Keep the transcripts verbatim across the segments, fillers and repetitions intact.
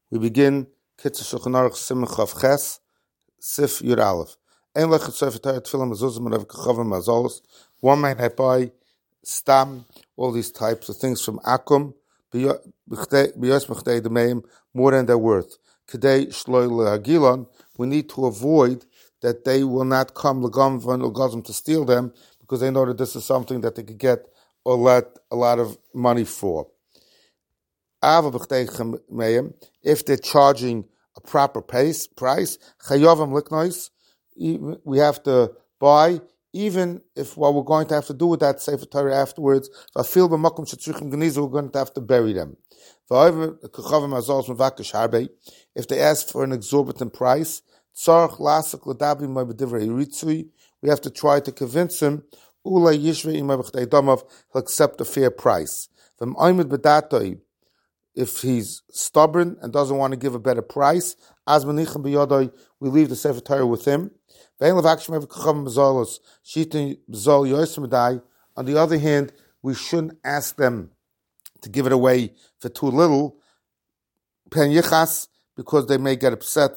We begin Kitzur Shulchan Aruch Siman Chav Ches Sif Yud Aleph. Ein lechet Sefer Torah Tefillin Mezuzah Merav Kachavim Mazolos. One might buy stam, all these types of things from Akum, b'yos mechdei demeim, more than their worth. Kedei shloi le'agilon, we need to avoid that they will not come l'gam v'n'gazim to steal them, because they know that this is something that they could get or let a lot of money for. If they're charging a proper price, price, we have to buy, even if what we're going to have to do with that Sefer Torah afterwards, we're going to have to bury them. If they ask for an exorbitant price, we have to try to convince him he'll accept a fair price. If he's stubborn and doesn't want to give a better price, we leave the Sefer Torah with him. On the other hand, we shouldn't ask them to give it away for too little, because they may get upset,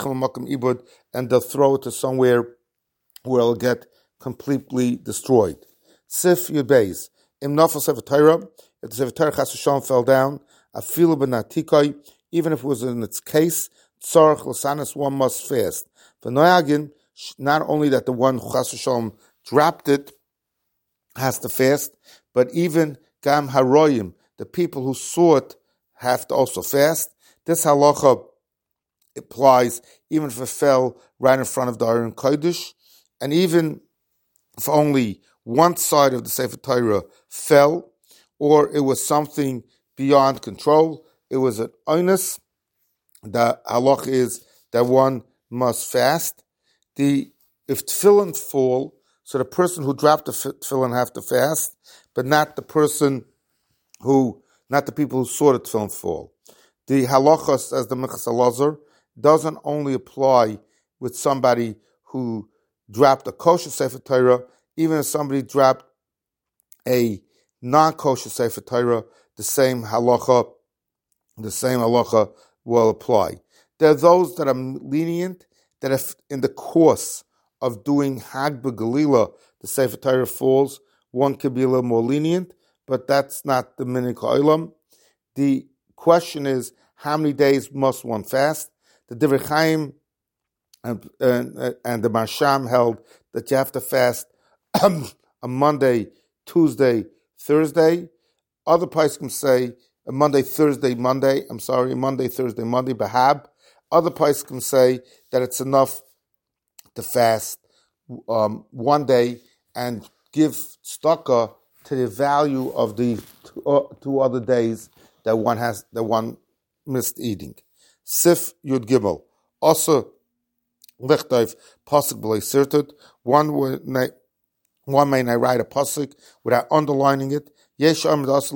and they'll throw it to somewhere where it'll get completely destroyed. Sif Yud Beis. Im Nafal Sefer Torah, if the Sefer Torah Chas v'Shalom fell down, Afilu b'natikai, even if it was in its case, tzarich l'sanis, one must fast. V'noyagin, not only that the one who Chas v'Shalom dropped it has to fast, but even gam haroyim, the people who saw it have to also fast. This halacha applies even if it fell right in front of the Aron Kodesh, and even if only one side of the Sefer Torah fell, or it was something beyond control, it was an onus. The halach is that one must fast. The if tefillin fall, so the person who dropped the tefillin have to fast, but not the person who, not the people who saw the tefillin fall. The halacha, says the Minchas Elazar, doesn't only apply with somebody who dropped a kosher Sefer Torah, even if somebody dropped a non-kosher Sefer Torah, the same halacha, the same halacha will apply. There are those that are lenient, that if in the course of doing Hag B'Galila, the Sefer Torah falls, one could be a little more lenient, but that's not the Minhag Ha'olam. The question is, how many days must one fast? The Divrei Chaim and, and, and the Marsham held that you have to fast on Monday, Tuesday, Thursday. Other poskim say a Monday, Thursday, Monday. I'm sorry, Monday, Thursday, Monday. Bahab. Other poskim say that it's enough to fast um, one day and give tzedakah to the value of the two, uh, two other days that one has that one missed eating. Sif Yud Gimel. Also, Lechtayv pasuk b'lei sirtut. One one may not write a pasuk without underlining it. One should not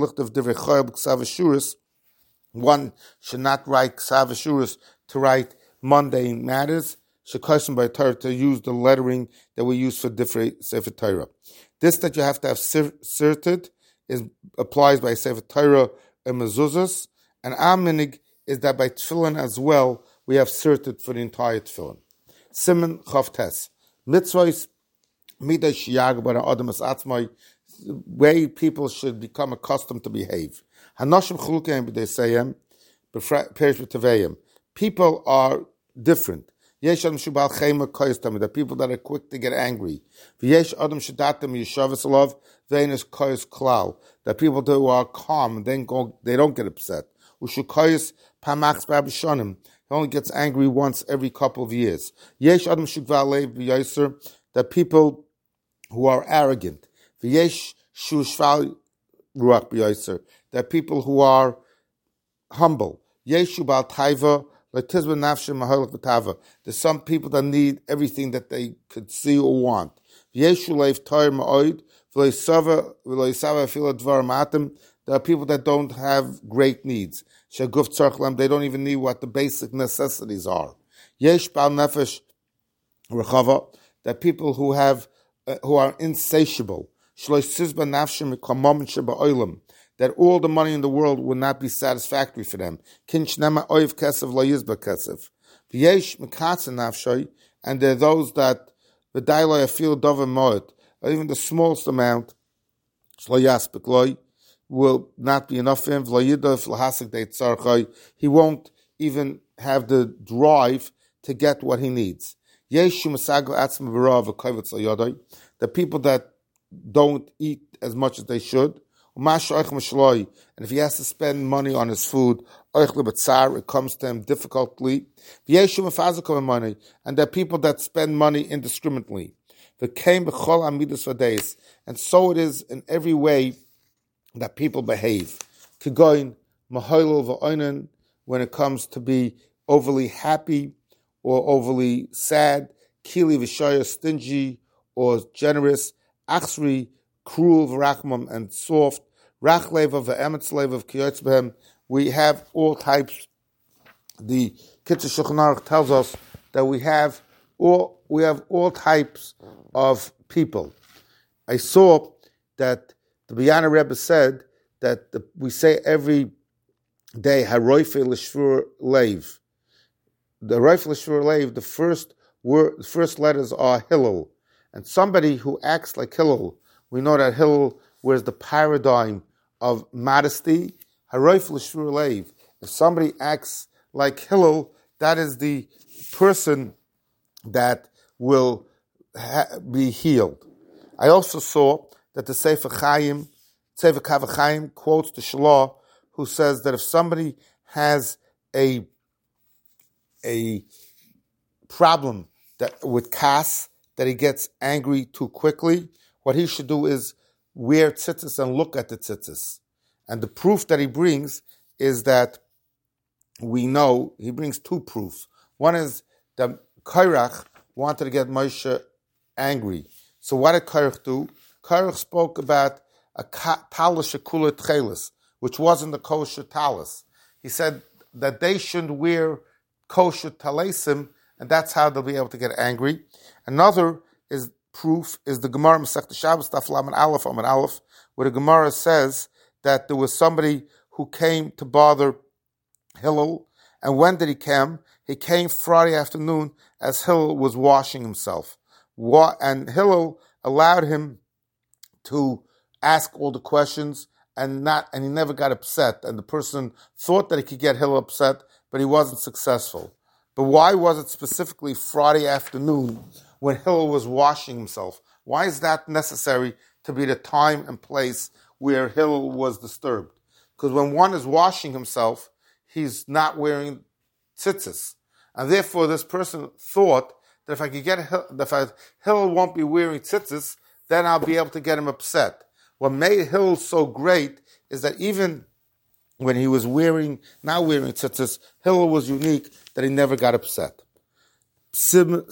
write Ksav Ashuris to write mundane matters. Shekosem by Torah to use the lettering that we use for different Sefer Torah. This that you have to have sirted is applies by Sefer Torah and mezuzahs, and our minig is that by tefillin as well we have sirted for the entire tefillin. Siman Chavtes mitzvahs midah shiyag by the adam as atzmai, way people should become accustomed to behave. Hanoshim chulukeim b'deisayim b'perish b'teveyim. People are different. Yesh adam shubal chema koyis, the people that are quick to get angry. V'yesh adam shedatem yishavas alav v'eines koyis klal, the people who are calm, they go, they don't get upset. Ushukoyis pamachs b'abishonim, he only gets angry once every couple of years. Yesh adam shugval leiv b'yoser, the people who are arrogant. V'yesh shushval ruach b'yoser, the people who are humble. Yesh shubal taiva letizba nafshem mahalach v'tava, there's some people that need everything that they could see or want. V'yesh shuleiv toir ma'oid v'loisava v'loisava afila dvar matim, there are people that don't have great needs. Shaguf tzarchlam, they don't even need what the basic necessities are. Yesh bal nefesh rechava, that people who have uh, who are insatiable. Shlois sizba nafshim kamam sheba oilam, that all the money in the world would not be satisfactory for them. Kin shnema oiv kesef lo yizba kesef. V'yesh mekatzen nafshay, and there are those that the dailoi feel dover moed, or even the smallest amount, shlo yaspik loy, will not be enough for him. V'lo yidov l'hasik deit tzarchay. He won't even have the drive to get what he needs. Yeshu masagel atzma v'rav v'kovetz lo yodai. The people that don't eat as much as they should. And if he has to spend money on his food, it comes to him difficultly. And there are people that spend money indiscriminately. And so it is in every way that people behave. When it comes to be overly happy or overly sad, stingy or generous, achsri, cruel, v'rachmam, and soft, rachleva, v'emetzleva, v'kiyotzbehem. We have all types. The Kitzur Shulchan Aruch tells us that we have all we have all types of people. I saw that the B'yana Rebbe said that the, we say every day Haroife l'shvur leiv. The Haroife l'shvur leiv, the first word, the first letters are Hillel. And somebody who acts like Hillel, we know that Hillel wears the paradigm of modesty. Haroif l'shvur leiv. If somebody acts like Hillel, that is the person that will ha- be healed. I also saw that the Sefer Chaim, Sefer Kav Chaim quotes the Shalah, who says that if somebody has a a problem that with kas, that he gets angry too quickly, what he should do is wear tzitzis and look at the tzitzis. And the proof that he brings is that we know, he brings two proofs. One is that Kairach wanted to get Moshe angry. So what did Kairach do? Kairach spoke about a talis shekula tchelis, which wasn't the kosher talis. He said that they shouldn't wear kosher talesim, and that's how they'll be able to get angry. Another is proof is the Gemara Masechta Shabbos Daf Lamed Aleph Amud Aleph, where the Gemara says that there was somebody who came to bother Hillel, and when did he come? He came Friday afternoon as Hillel was washing himself, and Hillel allowed him to ask all the questions, and not, and he never got upset. And the person thought that he could get Hillel upset, but he wasn't successful. But why was it specifically Friday afternoon when Hillel was washing himself? Why is that necessary to be the time and place where Hillel was disturbed? Because when one is washing himself, he's not wearing tzitzis. And therefore this person thought that if I could get Hillel, that if I, Hillel won't be wearing tzitzis, then I'll be able to get him upset. What made Hillel so great is that even when he was wearing, not wearing tzitzis, Hillel was unique that he never got upset. The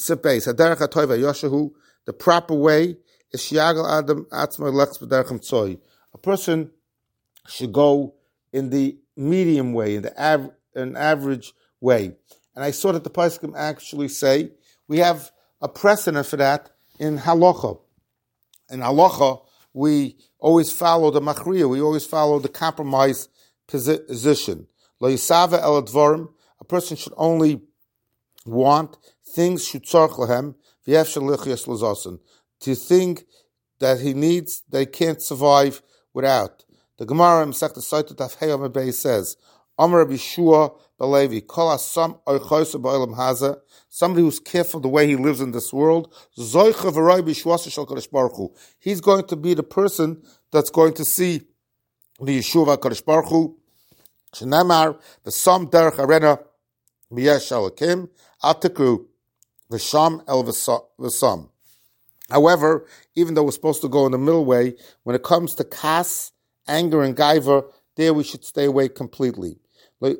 proper way is shiagal adam atzma lex b'derech tzoi. A person should go in the medium way, in the av- an average way. And I saw that the Poskim actually say we have a precedent for that in halacha. In halacha, we always follow the machriya, we always follow the compromise position. Lo yisava el advarim, a person should only want things shutzarch lahem v'yefshel lichias lazasin, to think that he needs, that he can't survive without. The Gemara in Masechta Sotah Daf Hey Amud Beis says, Amar Rabbi Shua Balevi, Kol Asam Oichosa Ba'olam Haza, somebody who's careful the way he lives in this world, Zoicha V'roi B'Yeshuasa Shel Kadosh Baruch Hu. He's going to be the person that's going to see the Yeshua Kadosh Baruch Hu. Shenamar V'Sam Derech Arena B'Yesh Elokim Atikru V'Sham El V'Sam. However, even though we're supposed to go in the middle way, when it comes to kas, anger, and gaiva, there we should stay away completely. The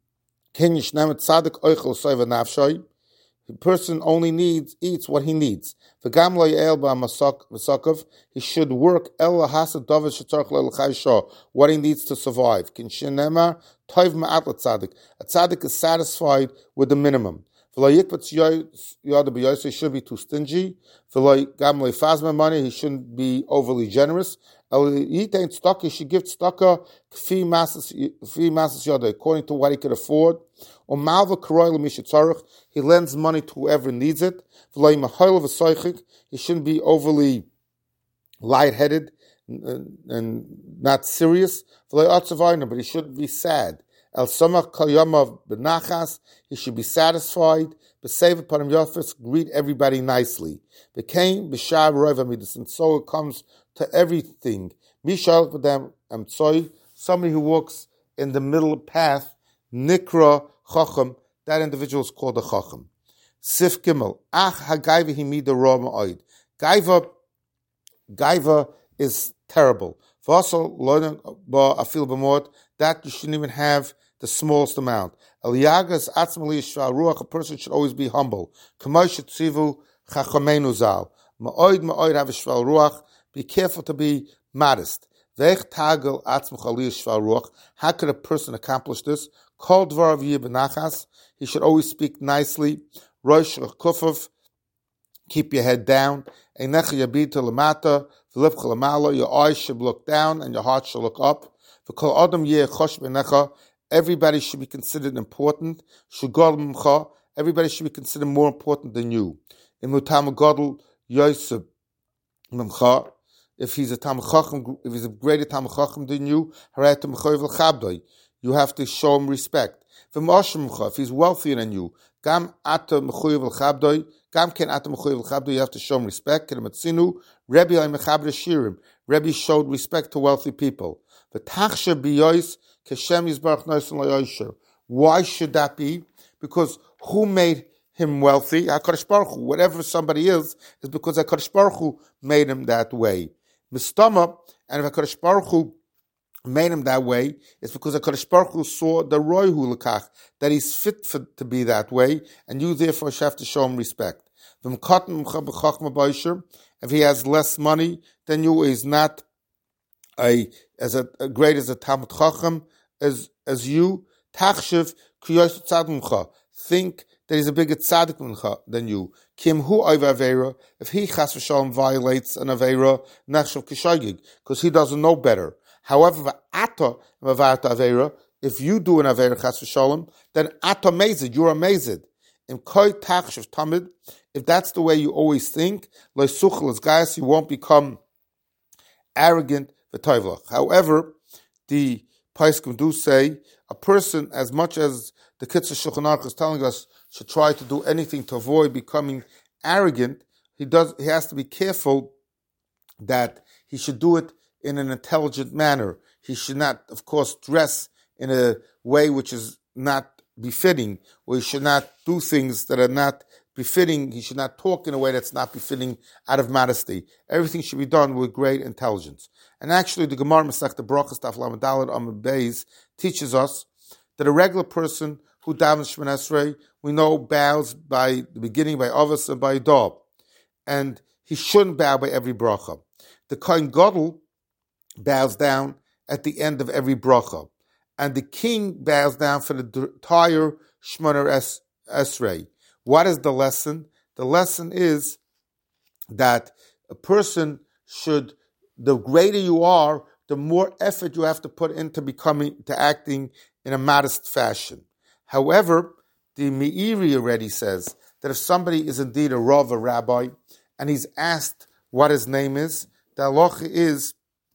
person only needs, eats what he needs. He should work what he needs to survive. A tzaddik is satisfied with the minimum. He should be too stingy. Money, he shouldn't be overly generous. He should give tzedakah according to what he could afford. He lends money to whoever needs it. He shouldn't be overly lightheaded and not serious. But he shouldn't be sad. El Samach Kol Yomav B'Nachas, he should be satisfied. B'Seiv Panim Yofis, greet everybody nicely. Became B'Shar Roiv Amidus, and so it comes to everything. Mishal B'Dam Amtsoy, somebody who walks in the middle path, Nikra Chacham, that individual is called a Chacham. Sif Gimel, Ach HaGaiva Himida Ra Ma'oid. Gaiva, Gaiva is terrible. V'asal Loden Ba Afil B'Mod, that you shouldn't even have the smallest amount. Eliyagas atzmali shval ruach, a person should always be humble. Kamosh tzivu chachamenu zal. Ma'oid ma'oid have a shval ruach. Be careful to be modest. Ve'ech tagel atzmach aliyah shval ruach. How could a person accomplish this? Kol dvarav yeh b'nachas. He should always speak nicely. Rosh kufav. Keep your head down. Einecha yabid lamata. V'lipcha lamala. Your eyes should look down and your heart should look up. Everybody should be considered important. Everybody should be considered more important than you. If he's a Tam Chacham, if he's a greater Tam Chacham than you, you have to show him respect. If he's wealthier than you, you have to show him respect. Rebbe showed respect to wealthy people. Why should that be? Because who made him wealthy? HaKadosh Baruch Hu. Whatever somebody is, is because HaKadosh Baruch Hu made him that way. Mistama, and if HaKadosh Baruch Hu made him that way, it's because HaKadosh Baruch Hu saw the Roy Hu Lekach, that he's fit for, to be that way, and you therefore have to show him respect. If he has less money than you, he's not a as a, a great as a Talmud Chacham as as you. Tachshiv kiyos tzadmcha. Think that he's a bigger tzaddik than you. Kim hu over avera. If he chas v'shalom violates an avera, nachshav kishagig, because he doesn't know better. However, ata mavat avera. If you do an avera chas v'shalom, then ata mazid. You're amazed. In koi tachshiv tamid. If that's the way you always think, lo suchel as guys, you won't become arrogant. However, the Paiskim do say a person, as much as the Kitzur Shulchan Aruch is telling us, should try to do anything to avoid becoming arrogant. He does. He has to be careful that he should do it in an intelligent manner. He should not, of course, dress in a way which is not befitting, or he should not do things that are not befitting. He should not talk in a way that's not befitting out of modesty. Everything should be done with great intelligence. And actually, the Gemara Masechta Brachos Daf Lamed Daled Amud Beis teaches us that a regular person who davens Shemona Esrei, we know, bows by the beginning, by Avos and by Dob. And he shouldn't bow by every bracha. The Kohen Gadol bows down at the end of every bracha. And the king bows down for the entire Shemona Esrei. What is the lesson? The lesson is that a person should, the greater you are, the more effort you have to put into becoming, to acting in a modest fashion. However, the Meiri already says that if somebody is indeed a Rav, a rabbi, and he's asked what his name is, the halacha is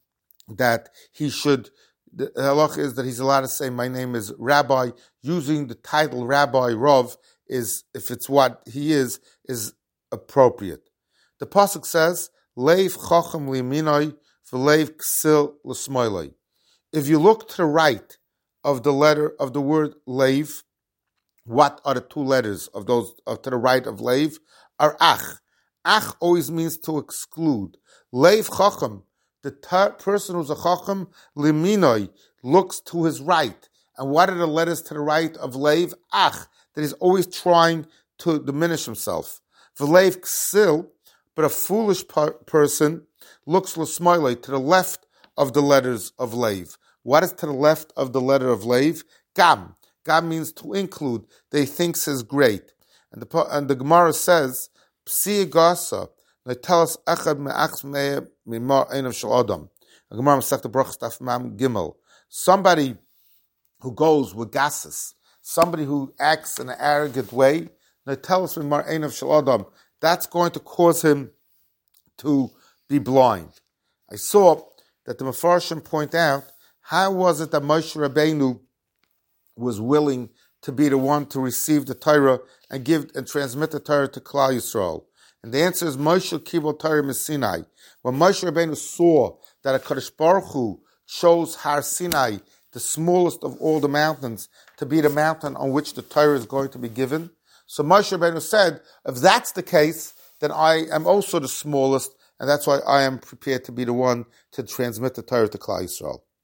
that he should, the halacha is that he's allowed to say, my name is Rabbi, using the title Rabbi Rav, is, if it's what he is, is appropriate. The pasuk says, Leiv chacham liminoi, v'leiv ksil l'smoiloi. If you look to the right of the letter of the word leiv, what are the two letters of those of to the right of leiv? Are ach. Ach always means to exclude. Leiv chacham, the ter- person who's a chacham, liminoi, looks to his right. And what are the letters to the right of leiv? Ach, that he's always trying to diminish himself. V'leiv ksil, but a foolish per- person looks l'smoiloi, to the left of the letters of leiv. What is to the left of the letter of leiv? Gam. Gam means to include, that he thinks is great. And the and the Gemara says, Psi Gasa, they tell us Echad Me'achs Me'eh Mimar Einav Shel Adam. The Gemara Masech the Brachas Daf Mam Gimel. Somebody who goes with gases, somebody who acts in an arrogant way, they tell us Mimar Einav Shel Adam, that's going to cause him to be blind. I saw that the Mefarshim point out, how was it that Moshe Rabbeinu was willing to be the one to receive the Torah and give and transmit the Torah to Klal Yisrael? And the answer is Moshe Kibul Torah Sinai. When Moshe Rabbeinu saw that a Kadosh Baruch Hu chose Har Sinai, the smallest of all the mountains, to be the mountain on which the Torah is going to be given, so Moshe Rabbeinu said, if that's the case, then I am also the smallest, and that's why I am prepared to be the one to transmit the Torah to Klal Yisrael.